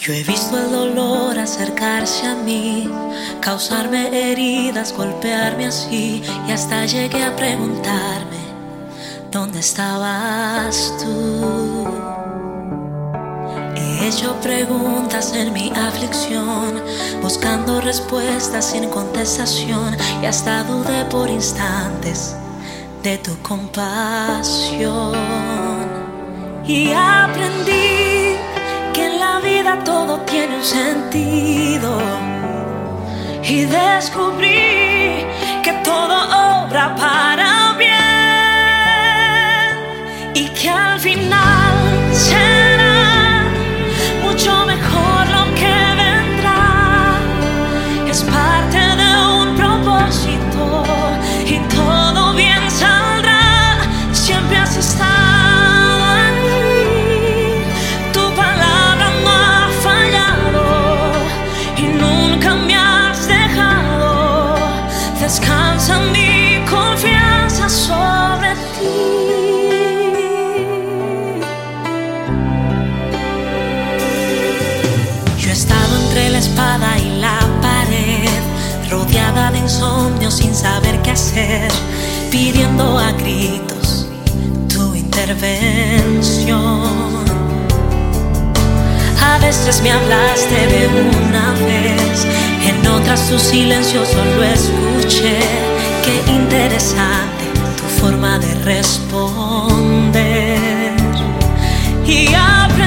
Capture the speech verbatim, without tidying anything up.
Yo he visto el dolor acercarse a mí, causarme heridas, golpearme así, y hasta llegué a preguntarme, ¿dónde estabas tú? He hecho preguntas en mi aflicción, buscando respuestas sin contestación, y hasta dudé por instantes de tu compasión. Y aprendí que en la vida todo tiene un sentido, y descubrí que todo obra para bien, y que al final será mucho mejor lo que vendrá. Es parte de un propósito y todo bien saldrá. Siempre has estado ahí, tu palabra no ha fallado y nunca me has dejado. Descansa mi confianza sobre ti. He estado entre la espada y la pared, rodeada de insomnio sin saber qué hacer, pidiendo a gritos tu intervención. A veces me hablaste de una vez, en otras tu silencio solo escuché. Qué interesante tu forma de responder. Y aprendí